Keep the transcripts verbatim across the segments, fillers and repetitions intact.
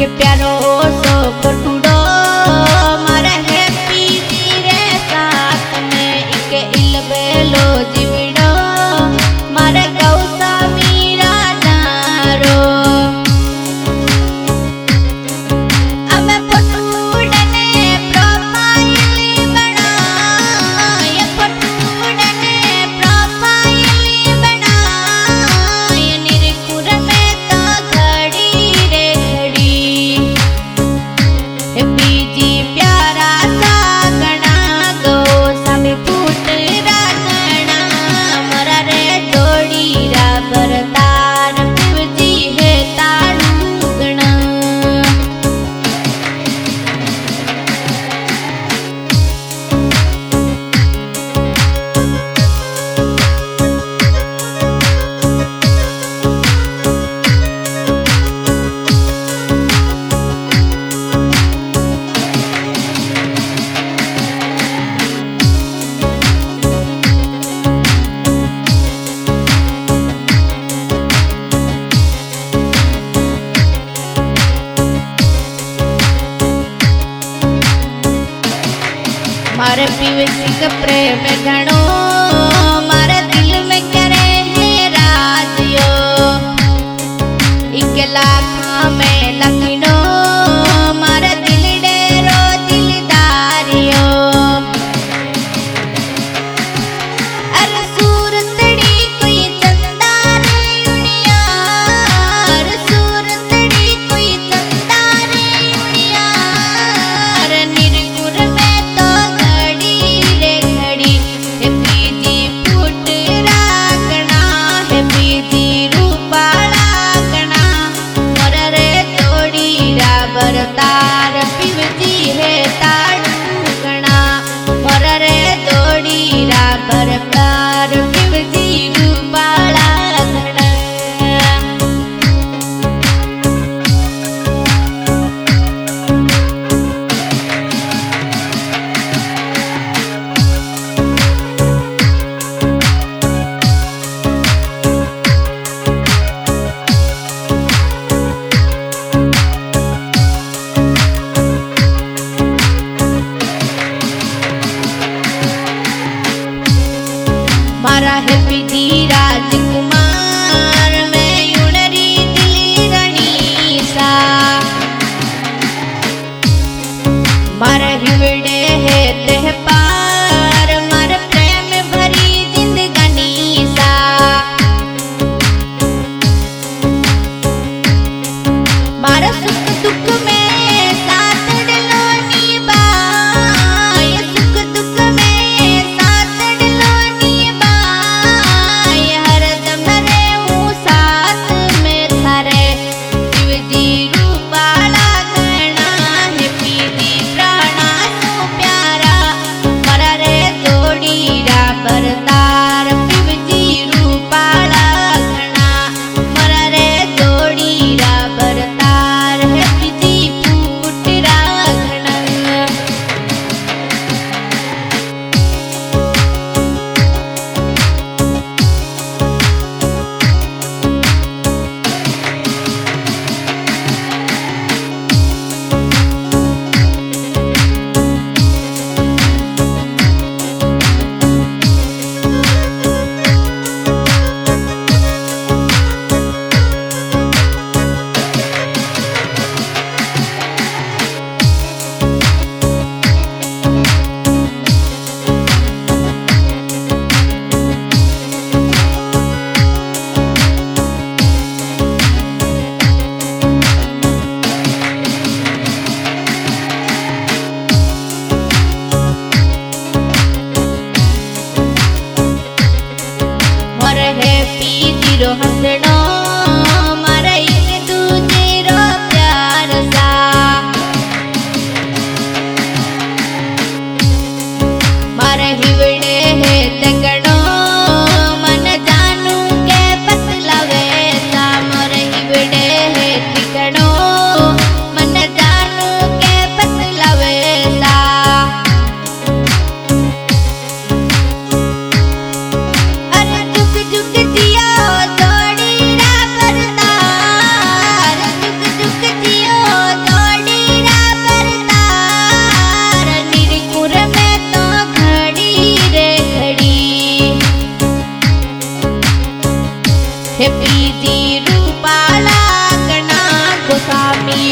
के प्यारो सो कटुड़ो मारे हैप्पी रे साथ में इके इलबेलो जीविड़ो मारे गौसा मीरा जारो अबे फटूडने प्रोफाइल बना ये फटूडने प्रोफाइल बना ये निरखुर में तो घड़ी रे घड़ी बीजी प्यारा सा गणा गो सामी फूट रागणा मरा रे जोड़ी रा बरतार पिवजी है ताड़ू गणा मारे पीवसी के प्रेम घणो मारे दिल में करे है राजियो इके लाखा में लखनो मारे दिल डेरो दिलदारियो अरे सूरतड़ी कोई चंदा रे उनिया अरे सूरतड़ी कोई चंदा रे उनिया अरे निरखुर में तो घड़ी रे घड़ी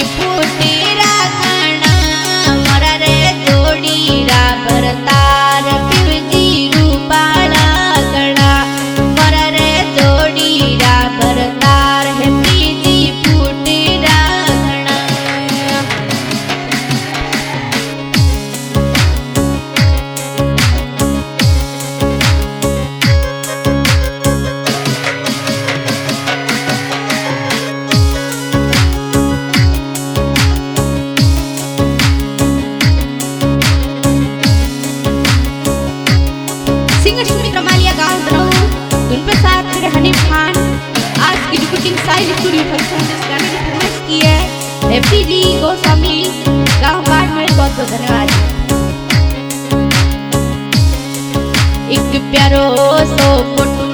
फूटी राखणा मोरा रे जोड़ी रा भरतार पिवजी रूपाला गणा मोरा रे जोड़ी रा भरतार है पीजी फूटी राखणा। हनीफ खान आज की रिकॉर्डिंग साइल स्टूडियो फंक्शन में इस गाने की फरमाइश की है एफडी जी गोस्वामी गाँव बाट में बहुत बहुत धन्यवाद। एक प्यारो सो फोटो